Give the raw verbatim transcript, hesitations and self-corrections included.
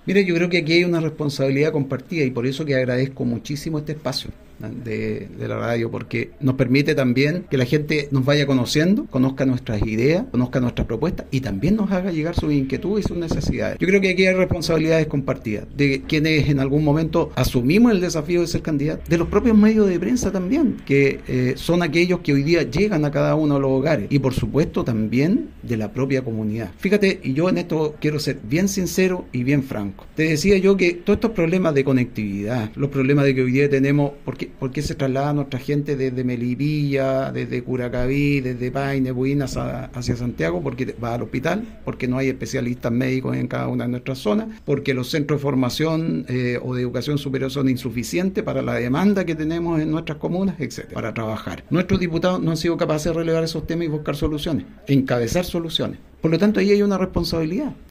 Mira, yo creo que aquí hay una responsabilidad compartida y por eso que agradezco muchísimo este espacio de, de la radio, porque nos permite también que la gente nos vaya conociendo, conozca nuestras ideas, conozca nuestras propuestas y también nos haga llegar sus inquietudes y sus necesidades. Yo creo que aquí hay responsabilidades compartidas, de quienes en algún momento asumimos el desafío de ser candidatos, de los propios medios de prensa también, que eh, son aquellos que hoy día llegan a cada uno de los hogares, y por supuesto también de la propia comunidad. Fíjate, y yo en esto quiero ser bien sincero y bien franco. Te decía yo que todos estos problemas de conectividad, los problemas de que hoy día tenemos, porque ¿por qué se traslada nuestra gente desde Melipilla, desde Curacaví, desde Paine, Buinas hacia Santiago? Porque va al hospital, porque no hay especialistas médicos en cada una de nuestras zonas, porque los centros de formación eh, o de educación superior son insuficientes para la demanda que tenemos en nuestras comunas, etcétera, para trabajar. Nuestros diputados no han sido capaces de relevar esos temas y buscar soluciones, encabezar soluciones. Por lo tanto, ahí hay una responsabilidad.